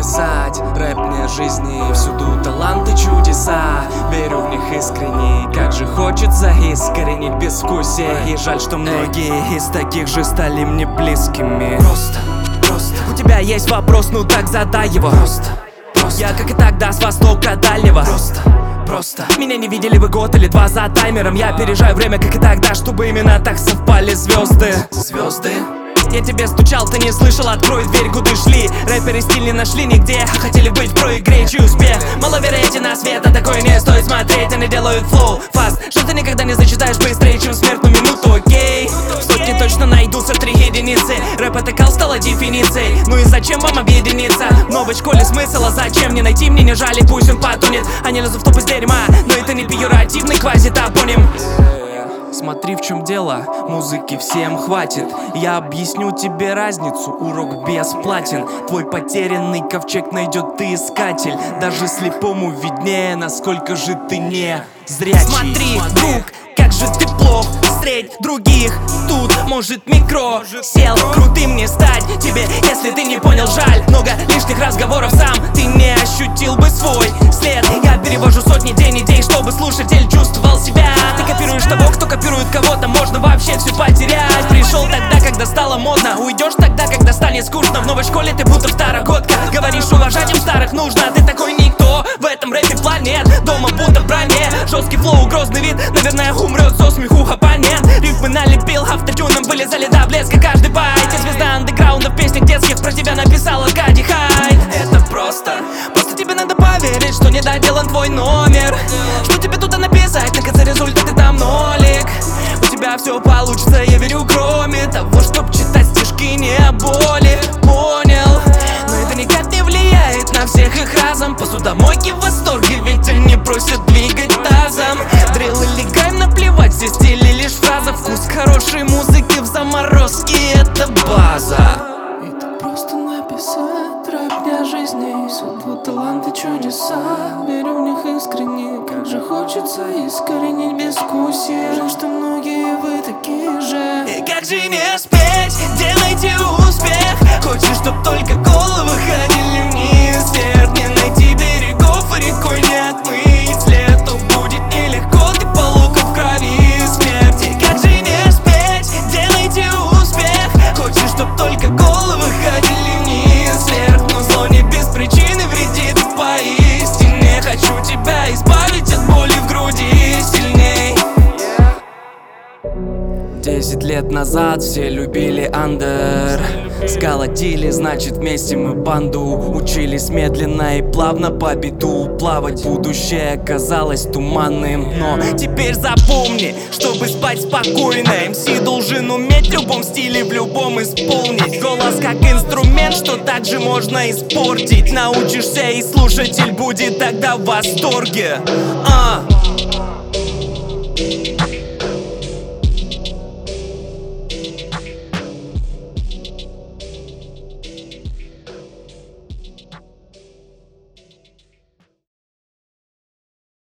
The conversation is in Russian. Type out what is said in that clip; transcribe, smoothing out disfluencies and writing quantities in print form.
писать рэп мне жизни, всюду таланты, чудеса. Верю в них искренне, как же хочется искоренить безвкусие. И жаль, что многие из таких же стали мне близкими. Просто у тебя есть вопрос, ну так задай его. Просто я, как и тогда, с востока дальнего. Просто меня не видели вы год или два за таймером. Я опережаю время, как и тогда, чтобы именно так совпали звезды. Я тебе стучал, ты не слышал, открой дверь, куда шли. Рэперы стиль не нашли нигде, а хотели быть в про игре, чей успех маловероятен на свет, а такое не стоит смотреть. Они делают флоу фаст, что ты никогда не зачитаешь быстрее, чем смертную минуту, окей? В сотне точно найдутся 3 единицы. Рэп это кал стала дефиницией. Ну и зачем вам объединиться? В новой школе смысл, а зачем не найти мне не жали, пусть он потонет. Они лезут в топ из дерьма, но это не пиюративный квазитопоним. Смотри, в чем дело, музыки всем хватит. Я объясню тебе разницу, урок бесплатен. Твой потерянный ковчег найдет ты, искатель. Даже слепому виднее, насколько же ты не зрячий. Смотри, друг, как же ты плох средь других. Тут может микро сел, крутым не стать тебе, если ты не понял, жаль. Много лишних разговоров, сам ты не ощутил бы свой след. Я перевожу сотни идей, чтобы слушатель чувствовал себя. Ты копируешь того, кто копирует кого-то, можно вообще все потерять. Пришел тогда, когда стало модно, уйдешь тогда, когда станет скучно. В новой школе ты будто второгодка, говоришь, уважать им старых нужно. Ты такой никто, в этом рэпе планет. Дома будто в броне, жесткий флоу, грозный вид. Наверное, умрет со смеху оппонент. Рифмы налепил, автотюном вылезали до блеска каждый байт. Я звезда андеграунда в песнях детских, про тебя написала Кади Хайд. Это просто тебе надо поверить, что не доделан твой номер. Что тебе туда написать, на конце результаты там нолик. У тебя все получится, я верю, кроме того, чтоб читать стишки не о боли. Понял? Но это никак не влияет на всех их разом. Посудомойки в восторге, ведь они просят двигать тазом. Дрилл или гайм, наплевать, все стили лишь фраза. Вкус хорошей музыки в заморозке, это база. Это просто написать рэп для жизни. Всюду таланты, чудеса. Верю в них искренне, как же хочется искоренить безвкусие. Жаль, что многие вы такие же. И как же не спеть, делайте успех. Хочешь, чтоб только головы ходили вниз вверх. Не найти берегов и рекой не отмыть след. То будет нелегко, ты по луку в крови смерти. Как же не спеть, делайте успех. Хочешь, чтоб только головы ходили вниз вверх. Но зло не без причины вредит поистине. Хочу тебя избавить от боли в груди сильней. 10 лет назад все любили андер. Сколотили, значит вместе мы банду. Учились медленно и плавно по беду плавать. Будущее казалось туманным, но теперь запомни, чтобы спать спокойно, МС должен уметь в любом стиле, в любом исполнить. Голос как инструмент, что также можно испортить. Научишься и слушатель будет тогда в восторге.